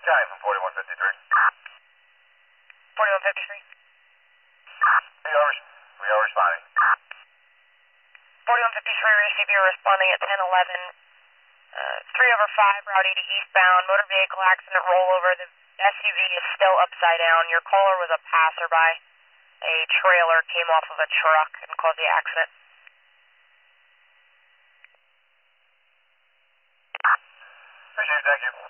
Guy from 4153. 4153. We are responding. 4153, receive you responding at 1011. 3/5, Route 80 eastbound, motor vehicle accident rollover. The SUV is still upside down. Your caller was a passerby. A trailer came off of a truck and caused the accident. Appreciate it, thank you.